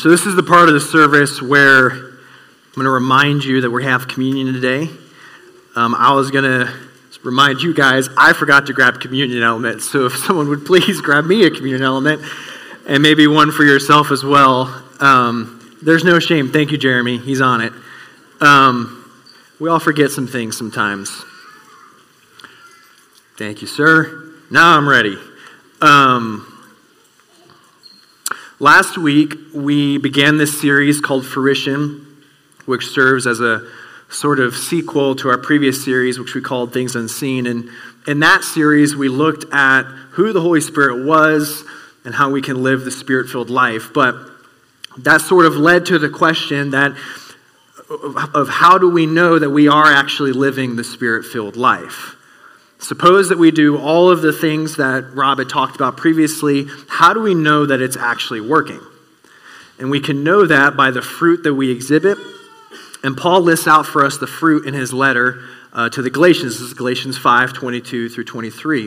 So this is the part of the service where I'm going to remind you that we have communion today. I was going to remind you guys, I forgot to grab communion elements. So if someone would please grab me a communion element and maybe one for yourself as well. There's no shame. Thank you, Jeremy. He's on it. We all forget some things sometimes. Thank you, sir. Now I'm ready. Last week, we began this series called Fruition, which serves as a sort of sequel to our previous series, which we called Things Unseen. And in that series, we looked at who the Holy Spirit was and how we can live the Spirit-filled life. But that sort of led to the question of how do we know that we are actually living the Spirit-filled life? Suppose that we do all of the things that Rob had talked about previously. How do we know that it's actually working? And we can know that by the fruit that we exhibit. And Paul lists out for us the fruit in his letter to the Galatians. This is Galatians 5:22 through 23.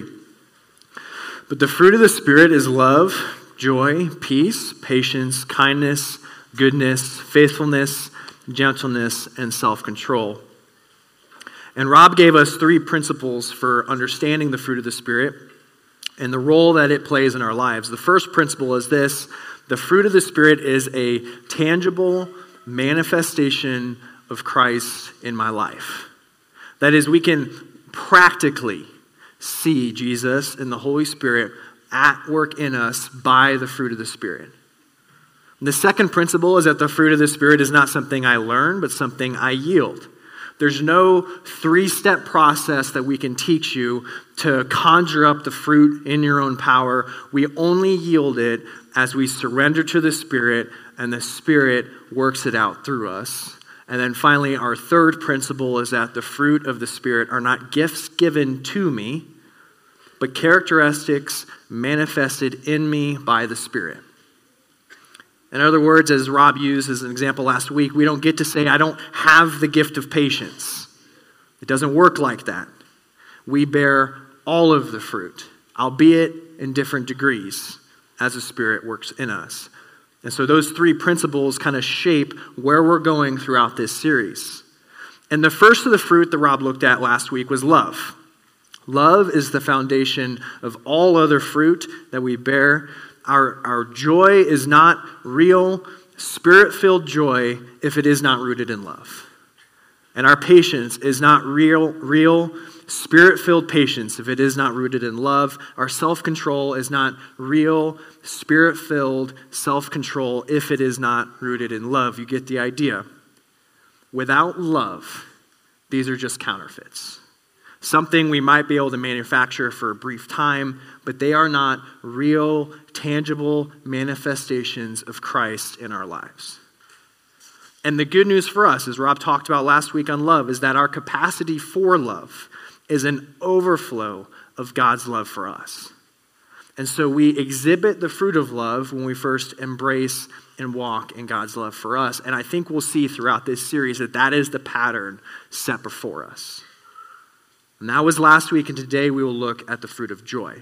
But the fruit of the Spirit is love, joy, peace, patience, kindness, goodness, faithfulness, gentleness, and self-control. And Rob gave us 3 principles for understanding the fruit of the Spirit and the role that it plays in our lives. The first principle is this: the fruit of the Spirit is a tangible manifestation of Christ in my life. That is, we can practically see Jesus and the Holy Spirit at work in us by the fruit of the Spirit. And the second principle is that the fruit of the Spirit is not something I learn, but something I yield. There's no 3-step process that we can teach you to conjure up the fruit in your own power. We only yield it as we surrender to the Spirit, and the Spirit works it out through us. And then finally, our third principle is that the fruit of the Spirit are not gifts given to me, but characteristics manifested in me by the Spirit. In other words, as Rob used as an example last week, we don't get to say, I don't have the gift of patience. It doesn't work like that. We bear all of the fruit, albeit in different degrees, as the Spirit works in us. And so those 3 principles kind of shape where we're going throughout this series. And the first of the fruit that Rob looked at last week was love. Love is the foundation of all other fruit that we bear. Our joy is not real, Spirit-filled joy if it is not rooted in love. And our patience is not real, Spirit-filled patience if it is not rooted in love. Our self-control is not real, Spirit-filled self-control if it is not rooted in love. You get the idea. Without love, these are just counterfeits. Something we might be able to manufacture for a brief time, but they are not real, tangible manifestations of Christ in our lives. And the good news for us, as Rob talked about last week on love, is that our capacity for love is an overflow of God's love for us. And so we exhibit the fruit of love when we first embrace and walk in God's love for us. And I think we'll see throughout this series that that is the pattern set before us. And that was last week, and today we will look at the fruit of joy.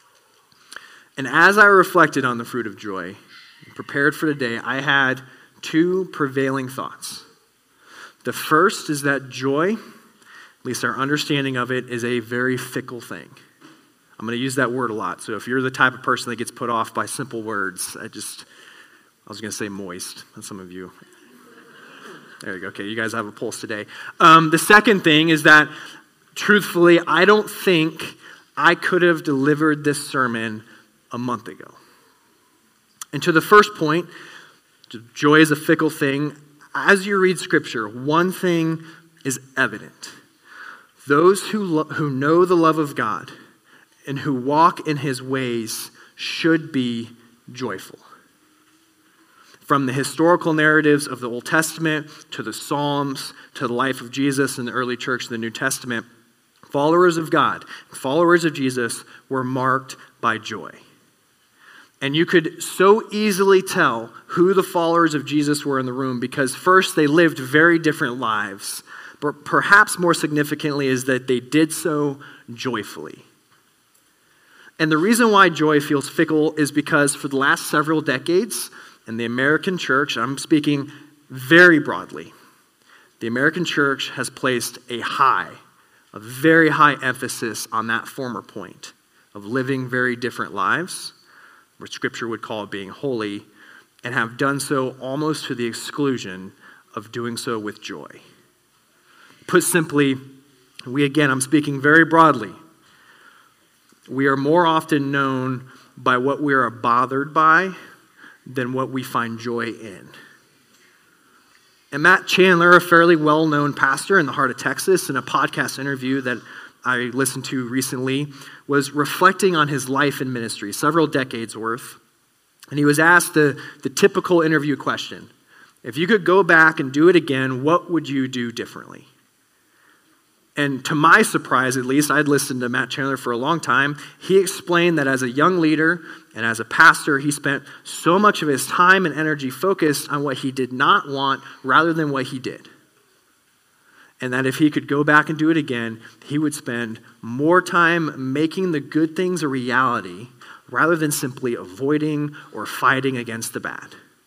And as I reflected on the fruit of joy, and prepared for today, I had 2 prevailing thoughts. The first is that joy, at least our understanding of it, is a very fickle thing. I'm going to use that word a lot, so if you're the type of person that gets put off by simple words, I was going to say moist, and some of you. There you go. Okay, you guys have a pulse today. The second thing is that truthfully, I don't think I could have delivered this sermon a month ago. And to the first point, joy is a fickle thing. As you read Scripture, one thing is evident. Those who know the love of God and who walk in His ways should be joyful. From the historical narratives of the Old Testament to the Psalms to the life of Jesus in the early church in the New Testament, followers of God, followers of Jesus were marked by joy. And you could so easily tell who the followers of Jesus were in the room because first, they lived very different lives. But perhaps more significantly is that they did so joyfully. And the reason why joy feels fickle is because for the last several decades, And the American church, I'm speaking very broadly, the American church has placed a very high emphasis on that former point of living very different lives, what Scripture would call being holy, and have done so almost to the exclusion of doing so with joy. Put simply, I'm speaking very broadly, we are more often known by what we are bothered by than what we find joy in. And Matt Chandler, a fairly well-known pastor in the heart of Texas, in a podcast interview that I listened to recently, was reflecting on his life and ministry, several decades worth. And he was asked the typical interview question: if you could go back and do it again, what would you do differently? And to my surprise, at least, I'd listened to Matt Chandler for a long time. He explained that as a young leader and as a pastor, he spent so much of his time and energy focused on what he did not want rather than what he did. And that if he could go back and do it again, he would spend more time making the good things a reality rather than simply avoiding or fighting against the bad.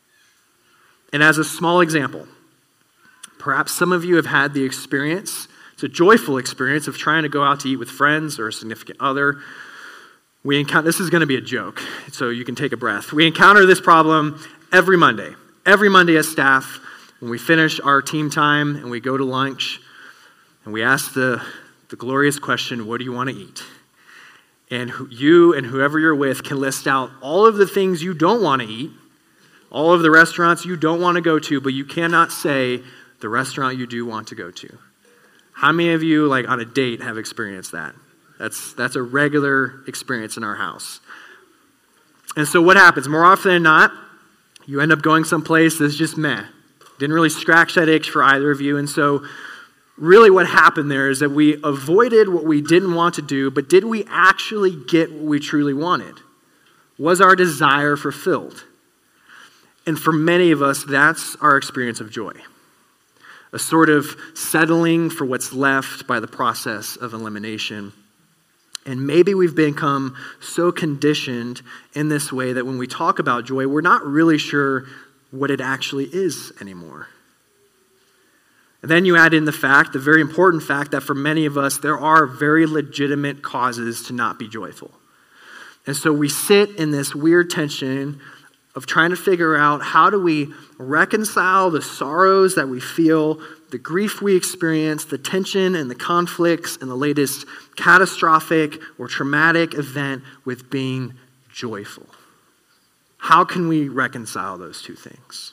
And as a small example, perhaps some of you have had the experience, it's a joyful experience, of trying to go out to eat with friends or a significant other. This is going to be a joke, so you can take a breath. We encounter this problem every Monday. Every Monday as staff, when we finish our team time and we go to lunch, and we ask the glorious question, what do you want to eat? And you and whoever you're with can list out all of the things you don't want to eat, all of the restaurants you don't want to go to, but you cannot say the restaurant you do want to go to. How many of you, like on a date, have experienced that? That's a regular experience in our house. And so what happens? More often than not, you end up going someplace that's just meh. Didn't really scratch that itch for either of you. And so really what happened there is that we avoided what we didn't want to do, but did we actually get what we truly wanted? Was our desire fulfilled? And for many of us, that's our experience of joy. A sort of settling for what's left by the process of elimination. And maybe we've become so conditioned in this way that when we talk about joy, we're not really sure what it actually is anymore. And then you add in the very important fact that for many of us, there are very legitimate causes to not be joyful. And so we sit in this weird tension of trying to figure out how do we reconcile the sorrows that we feel, the grief we experience, the tension and the conflicts and the latest catastrophic or traumatic event with being joyful. How can we reconcile those two things?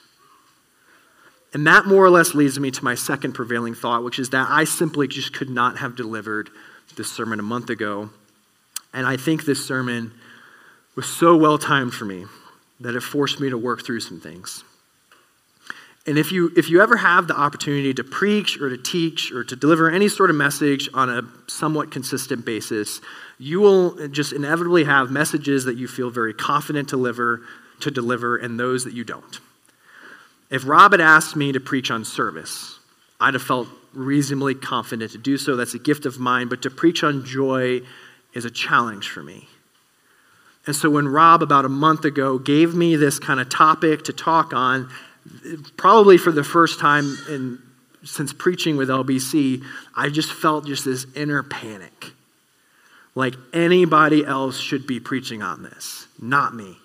And that more or less leads me to my second prevailing thought, which is that I simply just could not have delivered this sermon a month ago. And I think this sermon was so well timed for me that it forced me to work through some things. And if you ever have the opportunity to preach or to teach or to deliver any sort of message on a somewhat consistent basis, you will just inevitably have messages that you feel very confident to deliver and those that you don't. If Rob had asked me to preach on service, I'd have felt reasonably confident to do so. That's a gift of mine. But to preach on joy is a challenge for me. And so when Rob, about a month ago, gave me this kind of topic to talk on, probably for the first time since preaching with LBC, I just felt just this inner panic. Like anybody else should be preaching on this, not me.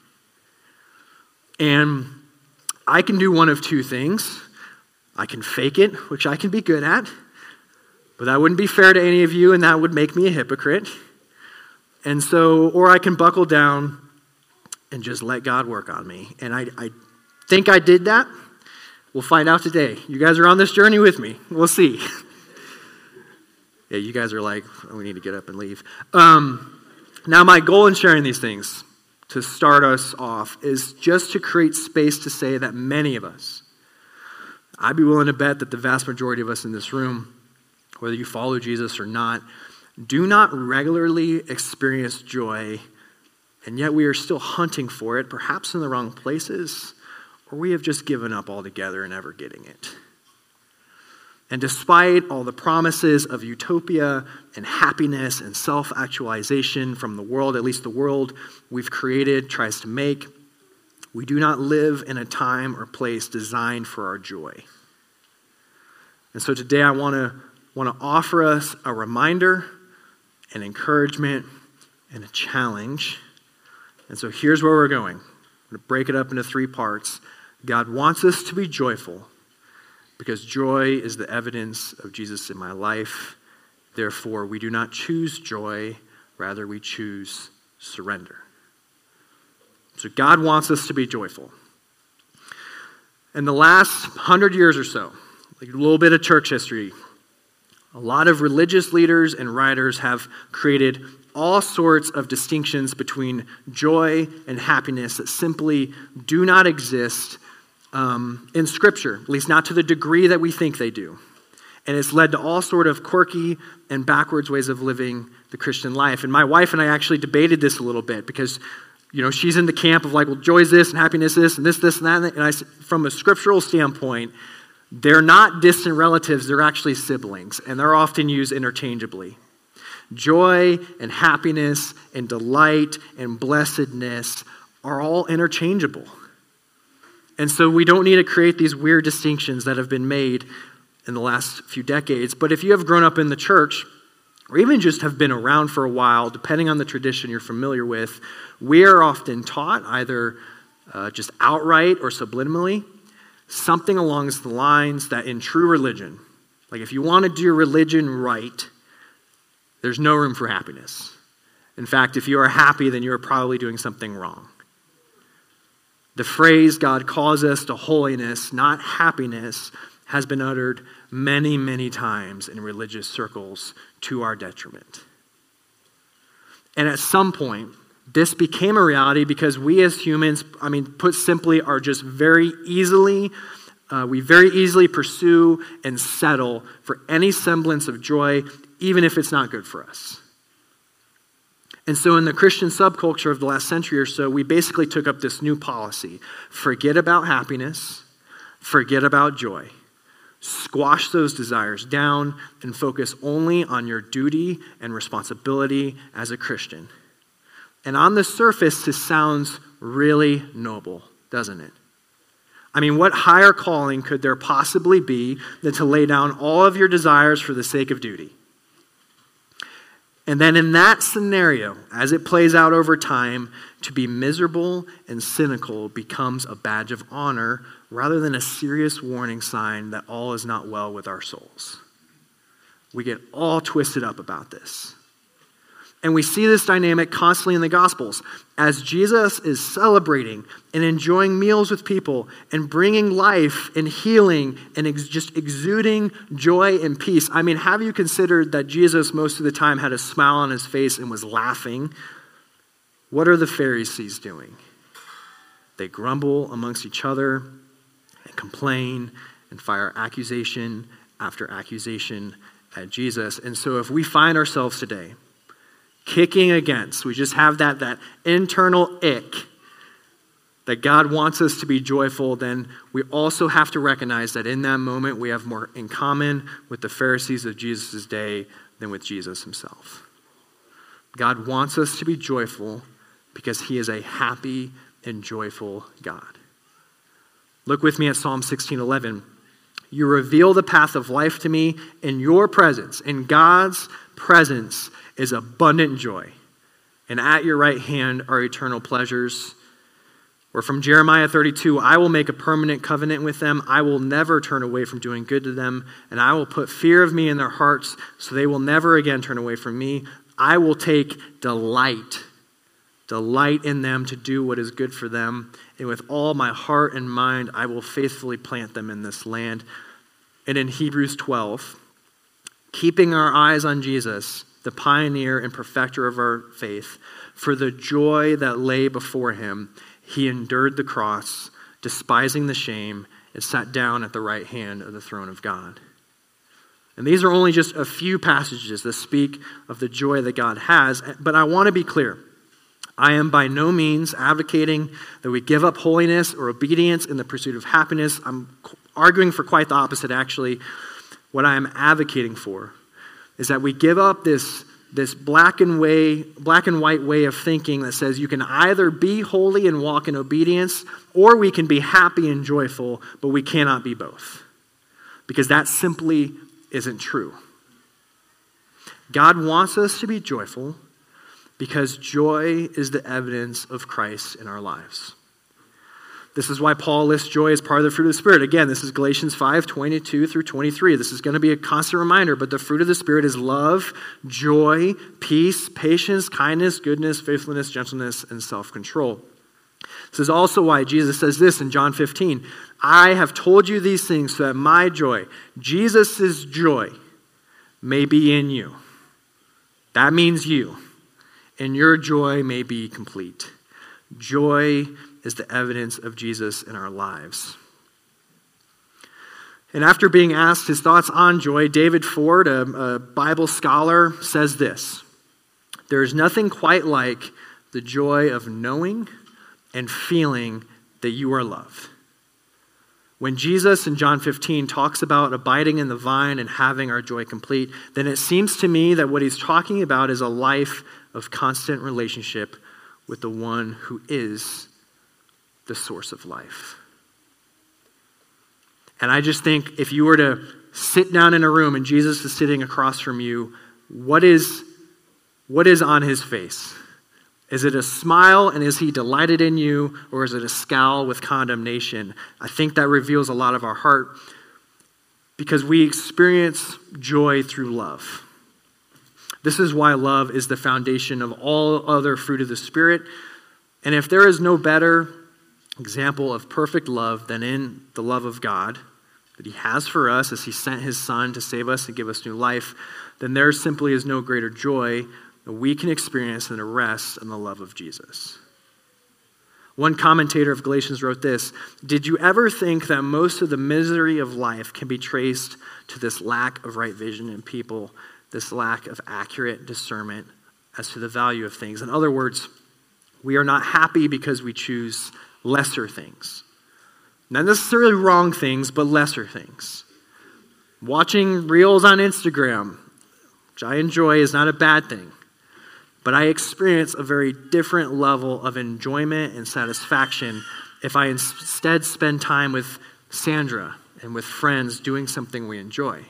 And I can do one of two things. I can fake it, which I can be good at, but that wouldn't be fair to any of you, and that would make me a hypocrite. And so, or I can buckle down and just let God work on me. And I think I did that. We'll find out today. You guys are on this journey with me. We'll see. Yeah, you guys are like, oh, we need to get up and leave. Now, my goal in sharing these things, to start us off, is just to create space to say that many of us, I'd be willing to bet that the vast majority of us in this room, whether you follow Jesus or not, do not regularly experience joy, and yet we are still hunting for it, perhaps in the wrong places, or we have just given up altogether and never getting it. And despite all the promises of utopia and happiness and self-actualization from the world, at least the world we've created tries to make, We do not live in a time or place designed for our joy. And so today I want to offer us a reminder, an encouragement, and a challenge. And so here's where we're going. I'm going to break it up into 3 parts. God wants us to be joyful because joy is the evidence of Jesus in my life. Therefore, we do not choose joy, rather we choose surrender. So God wants us to be joyful. In the last 100 years or so, like a little bit of church history, a lot of religious leaders and writers have created all sorts of distinctions between joy and happiness that simply do not exist in Scripture, at least not to the degree that we think they do. And it's led to all sort of quirky and backwards ways of living the Christian life. And my wife and I actually debated this a little bit because, she's in the camp of like, well, joy is this and happiness is this and this, and that. And from a scriptural standpoint, they're not distant relatives, they're actually siblings, and they're often used interchangeably. Joy and happiness and delight and blessedness are all interchangeable. And so we don't need to create these weird distinctions that have been made in the last few decades. But if you have grown up in the church, or even just have been around for a while, depending on the tradition you're familiar with, we are often taught, either just outright or subliminally, something along the lines that in true religion, like if you want to do religion right, there's no room for happiness. In fact, if you are happy, then you are probably doing something wrong. The phrase, God calls us to holiness, not happiness, has been uttered many, many times in religious circles to our detriment. And at some point, this became a reality because we as humans, put simply, are just we very easily pursue and settle for any semblance of joy, even if it's not good for us. And so in the Christian subculture of the last century or so, we basically took up this new policy. Forget about happiness, forget about joy. Squash those desires down and focus only on your duty and responsibility as a Christian. And on the surface, this sounds really noble, doesn't it? What higher calling could there possibly be than to lay down all of your desires for the sake of duty? And then in that scenario, as it plays out over time, to be miserable and cynical becomes a badge of honor rather than a serious warning sign that all is not well with our souls. We get all twisted up about this. And we see this dynamic constantly in the Gospels. As Jesus is celebrating and enjoying meals with people and bringing life and healing and just exuding joy and peace. Have you considered that Jesus most of the time had a smile on his face and was laughing? What are the Pharisees doing? They grumble amongst each other and complain and fire accusation after accusation at Jesus. And so if we find ourselves today kicking against, we just have that internal ick that God wants us to be joyful, then we also have to recognize that in that moment we have more in common with the Pharisees of Jesus' day than with Jesus himself. God wants us to be joyful because he is a happy and joyful God. Look with me at Psalm 16:11. You reveal the path of life to me in your presence. In God's presence is abundant joy. And at your right hand are eternal pleasures. Or from Jeremiah 32, I will make a permanent covenant with them. I will never turn away from doing good to them. And I will put fear of me in their hearts so they will never again turn away from me. I will take delight in them to do what is good for them. And with all my heart and mind, I will faithfully plant them in this land. And in Hebrews 12, keeping our eyes on Jesus, the pioneer and perfecter of our faith, for the joy that lay before him, he endured the cross, despising the shame, and sat down at the right hand of the throne of God. And these are only just a few passages that speak of the joy that God has, but I want to be clear. I am by no means advocating that we give up holiness or obedience in the pursuit of happiness. I'm arguing for quite the opposite, actually. What I am advocating for is that we give up this this black and white way of thinking that says you can either be holy and walk in obedience, or we can be happy and joyful, but we cannot be both. Because that simply isn't true. God wants us to be joyful because joy is the evidence of Christ in our lives. This is why Paul lists joy as part of the fruit of the Spirit. Again, this is Galatians 5:22 through 23. This is going to be a constant reminder, but the fruit of the Spirit is love, joy, peace, patience, kindness, goodness, faithfulness, gentleness, and self-control. This is also why Jesus says this in John 15. I have told you these things so that my joy, Jesus' joy, may be in you. That means you. And your joy may be complete. Joy is the evidence of Jesus in our lives. And after being asked his thoughts on joy, David Ford, a Bible scholar, says this: there is nothing quite like the joy of knowing and feeling that you are loved. When Jesus in John 15 talks about abiding in the vine and having our joy complete, then it seems to me that what he's talking about is a life of constant relationship with the one who is the source of life. And I just think if you were to sit down in a room and Jesus is sitting across from you, what is on his face? Is it a smile and is he delighted in you, or is it a scowl with condemnation? I think that reveals a lot of our heart because we experience joy through love. This is why love is the foundation of all other fruit of the Spirit. And if there is no better example of perfect love than in the love of God that he has for us as he sent his Son to save us and give us new life, then there simply is no greater joy that we can experience than to rest in the love of Jesus. One commentator of Galatians wrote this: did you ever think that most of the misery of life can be traced to this lack of right vision in people, this lack of accurate discernment as to the value of things? In other words, we are not happy because we choose lesser things. Not necessarily wrong things, but lesser things. Watching reels on Instagram, which I enjoy, is not a bad thing. But I experience a very different level of enjoyment and satisfaction if I instead spend time with Sandra and with friends doing something we enjoy.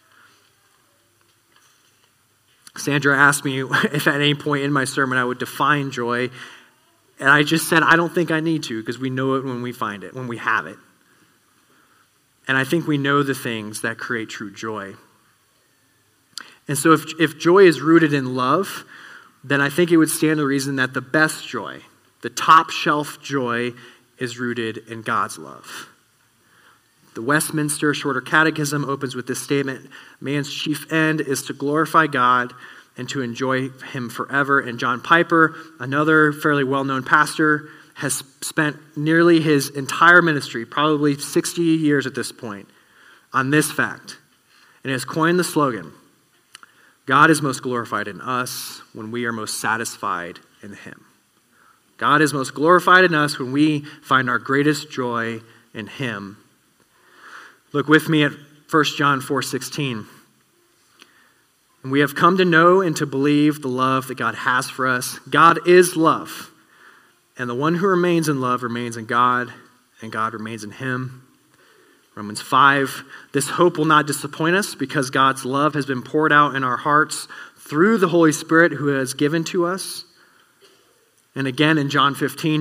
Sandra asked me if at any point in my sermon I would define joy, and I just said I don't think I need to, because we know it when we find it, when we have it. And I think we know the things that create true joy. And so if joy is rooted in love, then I think it would stand to reason that the best joy, the top shelf joy, is rooted in God's love. The Westminster Shorter Catechism opens with this statement: man's chief end is to glorify God and to enjoy him forever. And John Piper, another fairly well-known pastor, has spent nearly his entire ministry, probably 60 years at this point, on this fact, and has coined the slogan: God is most glorified in us when we are most satisfied in him. God is most glorified in us when we find our greatest joy in him. Look with me at 1 John 4:16. And we have come to know and to believe the love that God has for us. God is love. And the one who remains in love remains in God, and God remains in him. Romans 5, this hope will not disappoint us because God's love has been poured out in our hearts through the Holy Spirit who has given to us. And again in John 15,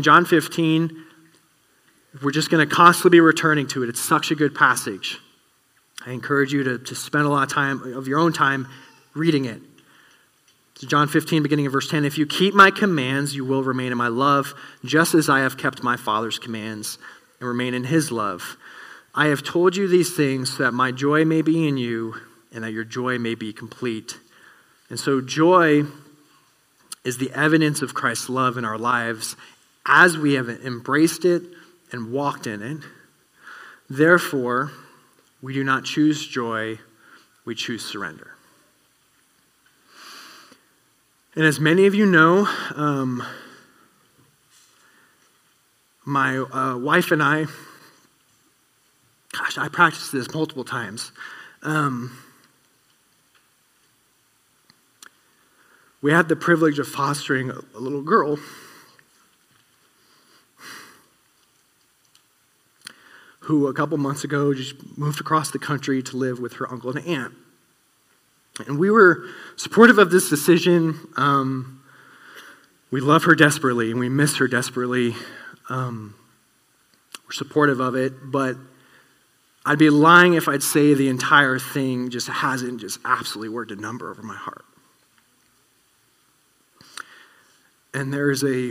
we're just going to constantly be returning to it. It's such a good passage. I encourage you to spend a lot of time, of your own time, reading it. So John 15, beginning of verse 10, if you keep my commands, you will remain in my love, just as I have kept my Father's commands and remain in his love. I have told you these things so that my joy may be in you and that your joy may be complete. And so joy is the evidence of Christ's love in our lives as we have embraced it and walked in it. Therefore, we do not choose joy, we choose surrender. And as many of you know, my wife and I practiced this multiple times. we had the privilege of fostering a little girl who a couple months ago just moved across the country to live with her uncle and aunt. And we were supportive of this decision. We love her desperately, and we miss her desperately. We're supportive of it, but I'd be lying if I'd say the entire thing just hasn't just absolutely worked a number over my heart. And there's a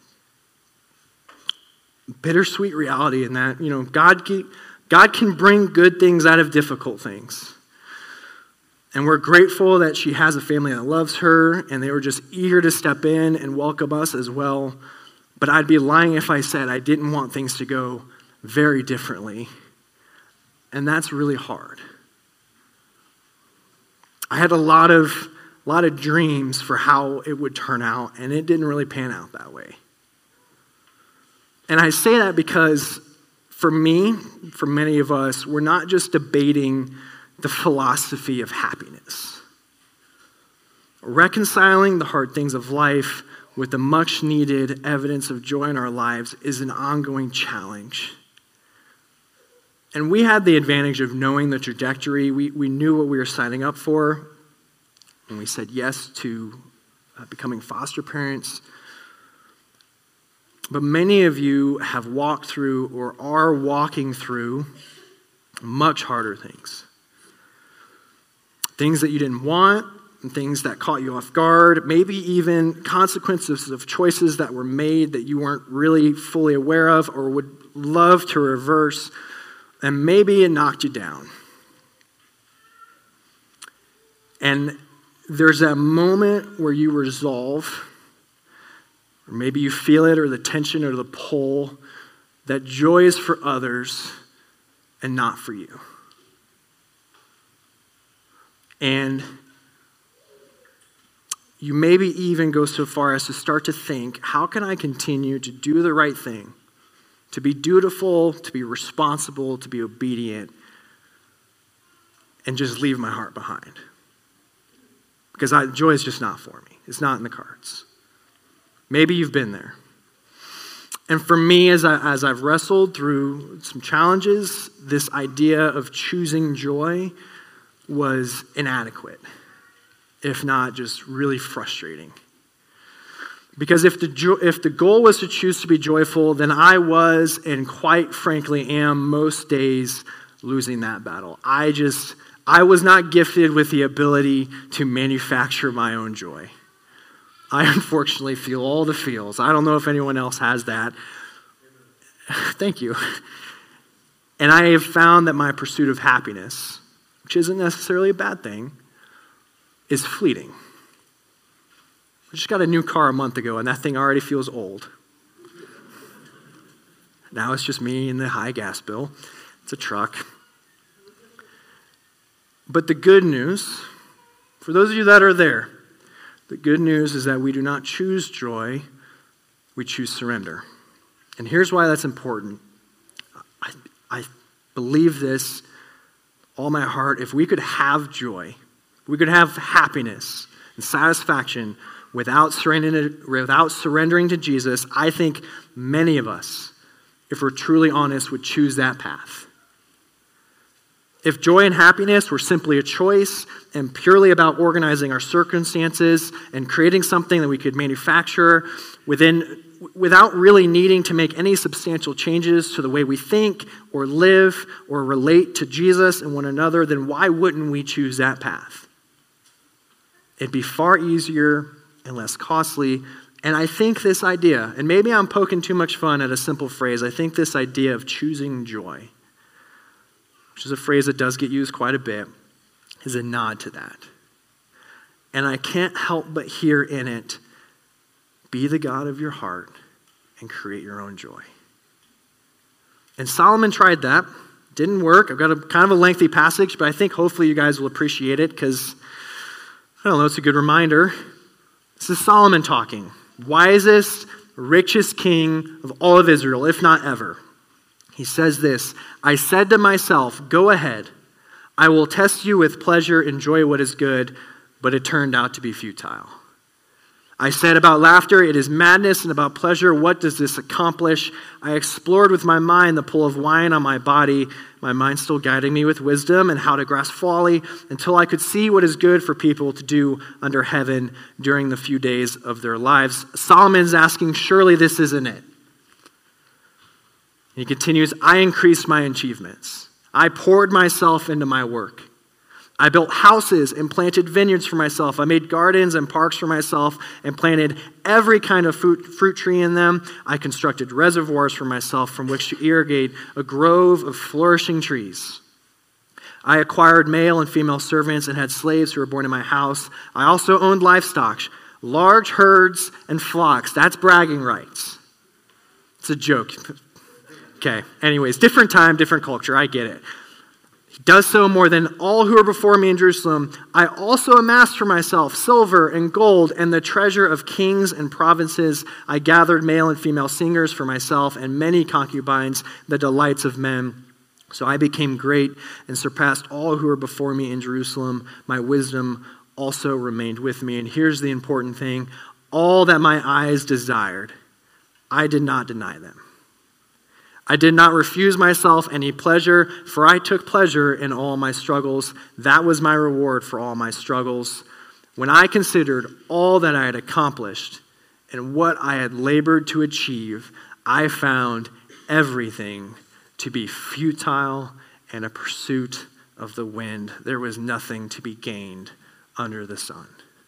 bittersweet reality in that, God can bring good things out of difficult things. And we're grateful that she has a family that loves her, and they were just eager to step in and welcome us as well. But I'd be lying if I said I didn't want things to go very differently. And that's really hard. I had a lot of dreams for how it would turn out, and it didn't really pan out that way. And I say that because for me, for many of us, we're not just debating the philosophy of happiness. Reconciling the hard things of life with the much needed evidence of joy in our lives is an ongoing challenge. And we had the advantage of knowing the trajectory. We knew what we were signing up for, and we said yes to becoming foster parents. But many of you have walked through or are walking through much harder things. Things that you didn't want, and things that caught you off guard, maybe even consequences of choices that were made that you weren't really fully aware of or would love to reverse, and maybe it knocked you down. And there's that moment where you resolve, or maybe you feel it, or the tension or the pull, that joy is for others and not for you. And you maybe even go so far as to start to think, how can I continue to do the right thing? To be dutiful, to be responsible, to be obedient, and just leave my heart behind. Because joy is just not for me. It's not in the cards. Maybe you've been there. And for me, as I've wrestled through some challenges, this idea of choosing joy was inadequate, if not just really frustrating. Because if the goal was to choose to be joyful, then I was, and quite frankly am, most days losing that battle. I was not gifted with the ability to manufacture my own joy. I unfortunately feel all the feels. I don't know if anyone else has that. Thank you. And I have found that my pursuit of happiness, which isn't necessarily a bad thing, is fleeting. I just got a new car a month ago, and that thing already feels old. Now it's just me and the high gas bill. It's a truck. But the good news, for those of you that are there, the good news is that we do not choose joy, we choose surrender. And here's why that's important. I believe this all my heart. If we could have joy, we could have happiness and satisfaction without surrendering to Jesus, I think many of us, if we're truly honest, would choose that path. If joy and happiness were simply a choice and purely about organizing our circumstances and creating something that we could manufacture without really needing to make any substantial changes to the way we think or live or relate to Jesus and one another, then why wouldn't we choose that path? It'd be far easier and less costly. And I think this idea, and maybe I'm poking too much fun at a simple phrase, I think this idea of choosing joy, which is a phrase that does get used quite a bit, is a nod to that. And I can't help but hear in it, be the God of your heart and create your own joy. And Solomon tried that. Didn't work. I've got a kind of a lengthy passage, but I think hopefully you guys will appreciate it because, I don't know, it's a good reminder. This is Solomon talking. Wisest, richest king of all of Israel, if not ever. He says this, I said to myself, go ahead. I will test you with pleasure, enjoy what is good, but it turned out to be futile. I said about laughter, it is madness, and about pleasure, what does this accomplish? I explored with my mind the pull of wine on my body, my mind still guiding me with wisdom and how to grasp folly, until I could see what is good for people to do under heaven during the few days of their lives. Solomon's asking, surely this isn't it. He continues, I increased my achievements. I poured myself into my work. I built houses and planted vineyards for myself. I made gardens and parks for myself and planted every kind of fruit tree in them. I constructed reservoirs for myself from which to irrigate a grove of flourishing trees. I acquired male and female servants and had slaves who were born in my house. I also owned livestock, large herds and flocks. That's bragging rights. It's a joke. Okay, anyways, different time, different culture. I get it. He does so more than all who are before me in Jerusalem. I also amassed for myself silver and gold and the treasure of kings and provinces. I gathered male and female singers for myself and many concubines, the delights of men. So I became great and surpassed all who were before me in Jerusalem. My wisdom also remained with me. And here's the important thing. All that my eyes desired, I did not deny them. I did not refuse myself any pleasure, for I took pleasure in all my struggles. That was my reward for all my struggles. When I considered all that I had accomplished and what I had labored to achieve, I found everything to be futile and a pursuit of the wind. There was nothing to be gained under the sun.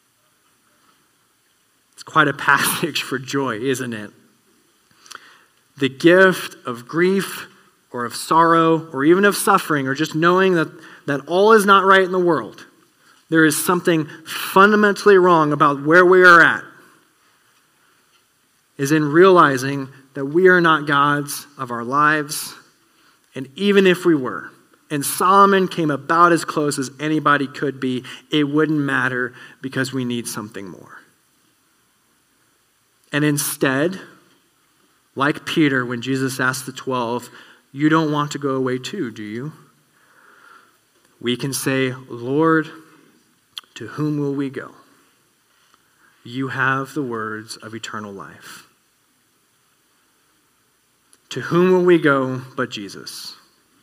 It's quite a passage for joy, isn't it? The gift of grief or of sorrow or even of suffering or just knowing that all is not right in the world. There is something fundamentally wrong about where we are at, is in realizing that we are not gods of our lives. And even if we were, and Solomon came about as close as anybody could be, it wouldn't matter because we need something more. And instead, like Peter, when Jesus asked the 12, you don't want to go away too, do you? We can say, Lord, to whom will we go? You have the words of eternal life. To whom will we go but Jesus?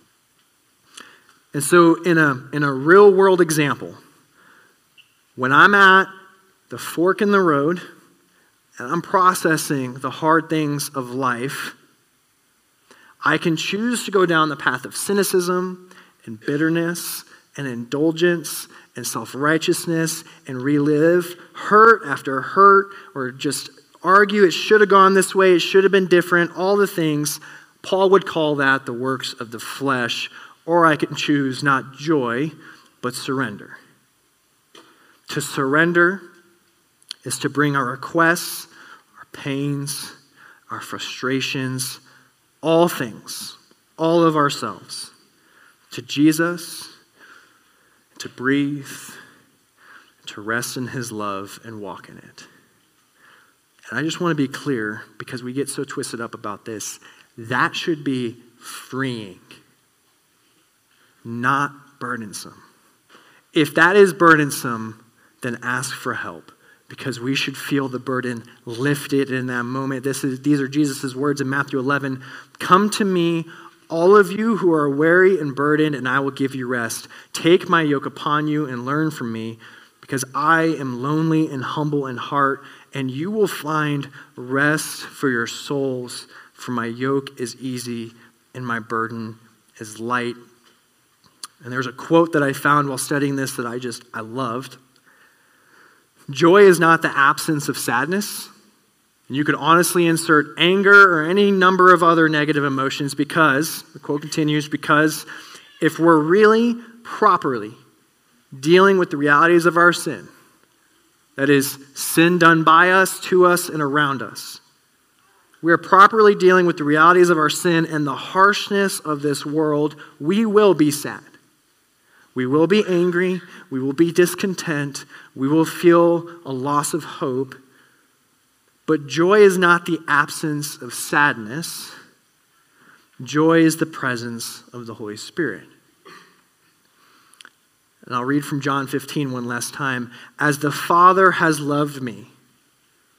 And so in a real world example, when I'm at the fork in the road, and I'm processing the hard things of life, I can choose to go down the path of cynicism and bitterness and indulgence and self-righteousness and relive hurt after hurt or just argue it should have gone this way, it should have been different, all the things. Paul would call that the works of the flesh, or I can choose not joy, but surrender. To surrender is to bring our requests, our pains, our frustrations, all things, all of ourselves, to Jesus, to breathe, to rest in his love and walk in it. And I just want to be clear, because we get so twisted up about this, that should be freeing, not burdensome. If that is burdensome, then ask for help, because we should feel the burden lifted in that moment. These are Jesus' words in Matthew 11. Come to me, all of you who are weary and burdened, and I will give you rest. Take my yoke upon you and learn from me, because I am lonely and humble in heart, and you will find rest for your souls. For my yoke is easy and my burden is light. And there's a quote that I found while studying this that I loved. Joy is not the absence of sadness. And you could honestly insert anger or any number of other negative emotions because, the quote continues, because if we're really properly dealing with the realities of our sin, that is, sin done by us, to us, and around us, we are properly dealing with the realities of our sin and the harshness of this world, we will be sad. We will be angry. We will be discontent. We will feel a loss of hope. But joy is not the absence of sadness. Joy is the presence of the Holy Spirit. And I'll read from John 15 one last time. As the Father has loved me,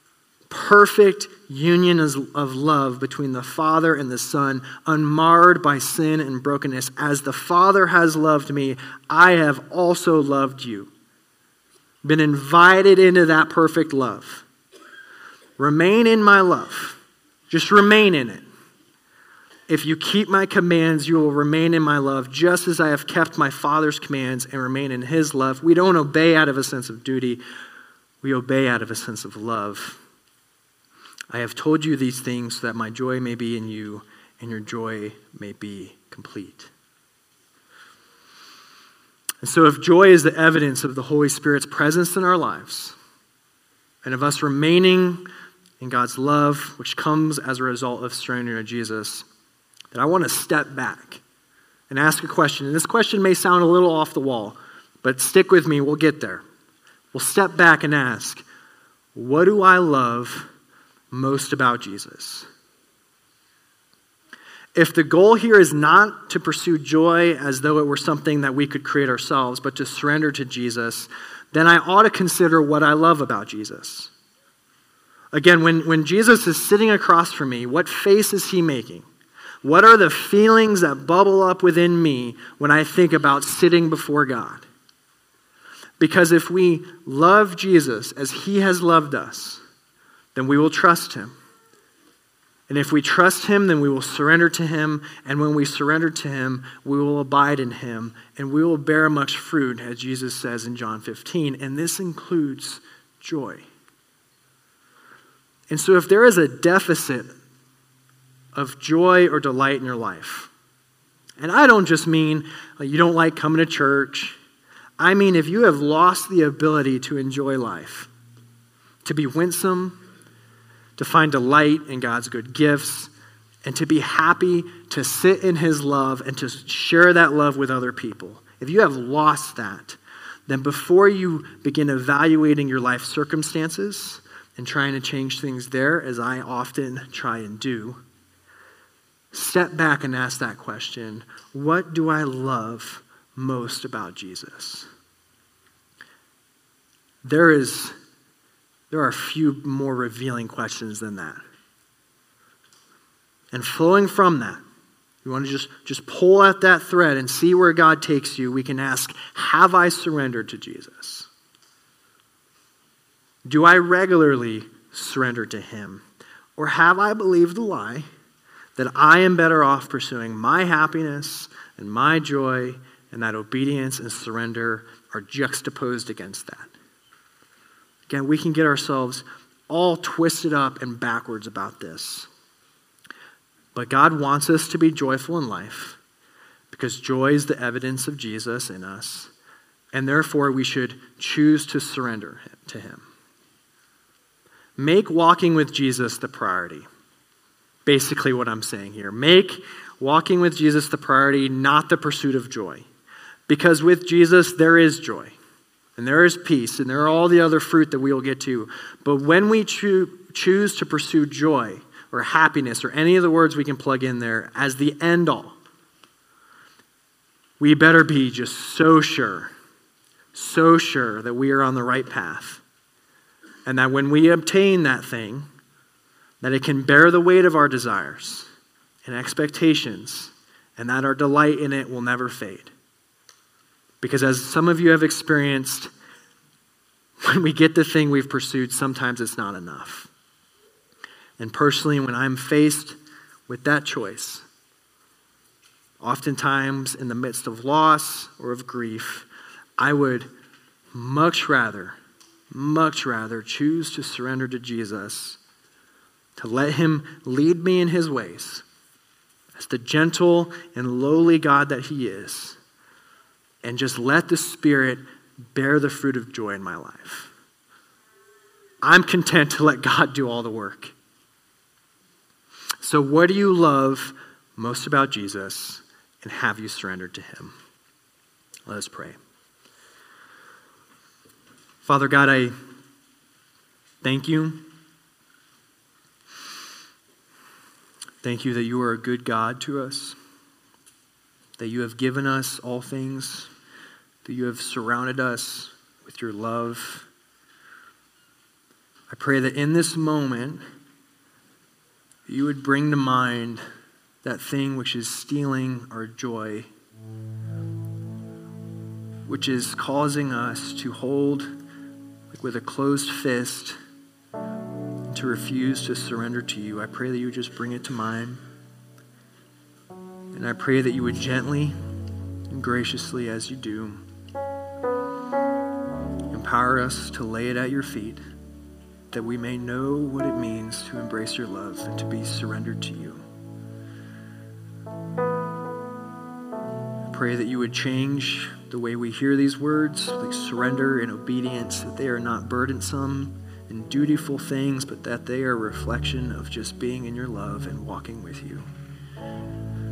perfect union of love between the Father and the Son, unmarred by sin and brokenness. As the Father has loved me, I have also loved you. Been invited into that perfect love. Remain in my love. Just remain in it. If you keep my commands, you will remain in my love, just as I have kept my Father's commands and remain in his love. We don't obey out of a sense of duty. We obey out of a sense of love. I have told you these things so that my joy may be in you and your joy may be complete. And so if joy is the evidence of the Holy Spirit's presence in our lives and of us remaining in God's love, which comes as a result of surrendering to Jesus, then I want to step back and ask a question. And this question may sound a little off the wall, but stick with me, we'll get there. We'll step back and ask, what do I love most about Jesus? If the goal here is not to pursue joy as though it were something that we could create ourselves, but to surrender to Jesus, then I ought to consider what I love about Jesus. Again, when Jesus is sitting across from me, what face is he making? What are the feelings that bubble up within me when I think about sitting before God? Because if we love Jesus as he has loved us, then we will trust him. And if we trust him, then we will surrender to him. And when we surrender to him, we will abide in him. And we will bear much fruit, as Jesus says in John 15. And this includes joy. And so if there is a deficit of joy or delight in your life, and I don't just mean you don't like coming to church. I mean if you have lost the ability to enjoy life, to be winsome, to find delight in God's good gifts, and to be happy to sit in his love and to share that love with other people. If you have lost that, then before you begin evaluating your life circumstances and trying to change things there, as I often try and do, step back and ask that question, what do I love most about Jesus? There are few more revealing questions than that. And flowing from that, you want to just pull at that thread and see where God takes you. We can ask, have I surrendered to Jesus? Do I regularly surrender to him? Or have I believed the lie that I am better off pursuing my happiness and my joy, and that obedience and surrender are juxtaposed against that? Again, we can get ourselves all twisted up and backwards about this. But God wants us to be joyful in life because joy is the evidence of Jesus in us, and therefore we should choose to surrender to him. Make walking with Jesus the priority. Basically what I'm saying here. Make walking with Jesus the priority, not the pursuit of joy. Because with Jesus, there is joy. And there is peace, and there are all the other fruit that we will get to. But when we choose to pursue joy or happiness or any of the words we can plug in there as the end all, we better be just so sure that we are on the right path. And that when we obtain that thing, that it can bear the weight of our desires and expectations, and that our delight in it will never fade. Because as some of you have experienced, when we get the thing we've pursued, sometimes it's not enough. And personally, when I'm faced with that choice, oftentimes in the midst of loss or of grief, I would much rather choose to surrender to Jesus, to let him lead me in his ways as the gentle and lowly God that he is, and just let the Spirit bear the fruit of joy in my life. I'm content to let God do all the work. So what do you love most about Jesus, and have you surrendered to him? Let us pray. Father God, I thank you. Thank you that you are a good God to us, that you have given us all things, that you have surrounded us with your love. I pray that in this moment, you would bring to mind that thing which is stealing our joy, which is causing us to hold with a closed fist, to refuse to surrender to you. I pray that you would just bring it to mind. And I pray that you would gently and graciously, as you do, empower us to lay it at your feet, that we may know what it means to embrace your love and to be surrendered to you. I pray that you would change the way we hear these words, like surrender and obedience, that they are not burdensome and dutiful things, but that they are a reflection of just being in your love and walking with you.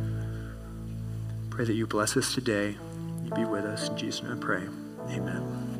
Pray that you bless us today. You be with us. In Jesus' name I pray. Amen.